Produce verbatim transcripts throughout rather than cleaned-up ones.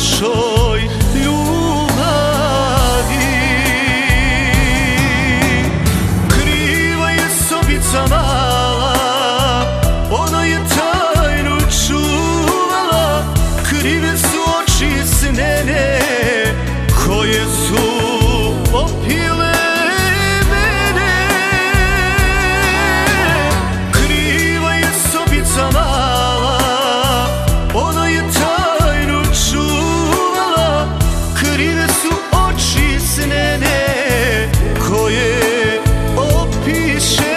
našoj ljubavi. Kriva je sobica mala, ona je tajnu čuvala. Krive su oči snene koje su opile mene. Kriva je sobica mala, ona je tajnu čuvala. Krive su oči snene koje opiše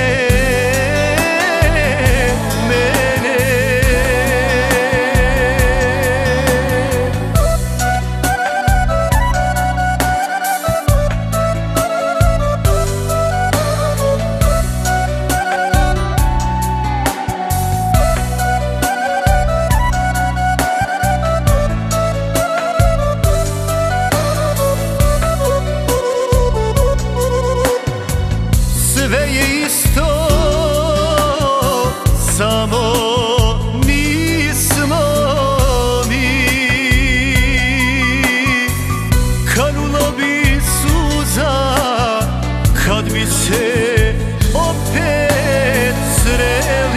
sve je isto, samo nismo mi. Kanula bi suza kad bi se opet sreli.